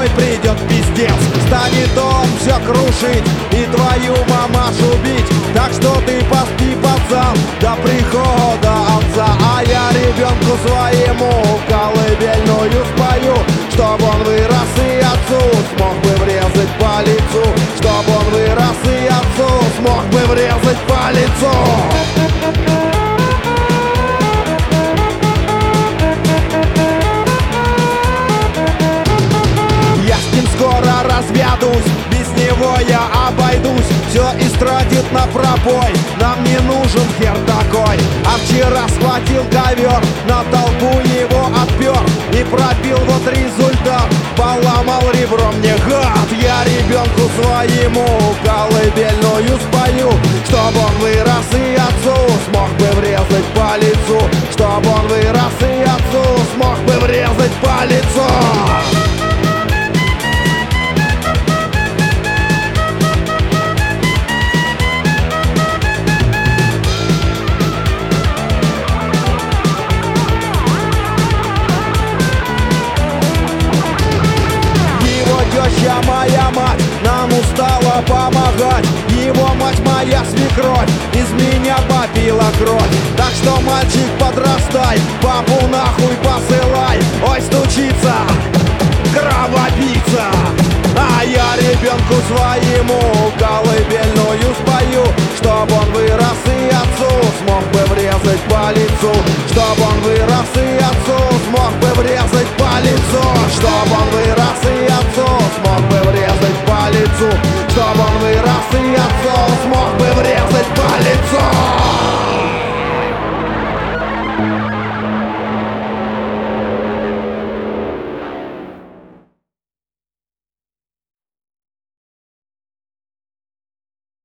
придет пиздец. Станет он все крушить и твою мамашу бить. Так что ты поспи, пацан, до прихода отца. А я ребенку своему колыбельную спою, чтоб он вырос и отцу смог бы врезать по лицу. Чтоб он вырос и отцу смог бы врезать по лицу. Скоро разведусь, без него я обойдусь. Все истратит на пробой, нам не нужен хер такой. А вчера схватил ковер, на толпу его отпер и пробил, вот результат, поломал ребро мне гад. Я ребенку своему колыбельную спою, чтоб он вырос и отцу смог бы врезать по лицу. Чтоб он вырос и отцу смог бы врезать по лицу. Теща моя мать нам устала помогать. Его мать моя свекровь из меня попила кровь. Так что, мальчик, подрастай, папу нахуй посылай. Ой, стучится кровопийца. А я ребенку своему колыбельную спою, чтоб он вырос и отцу смог бы врезать по лицу. Чтоб он вырос и отцу смог бы врезать по лицу. Чтоб он вырос и отцу смог бы врезать по лицу. Чтоб он вырос и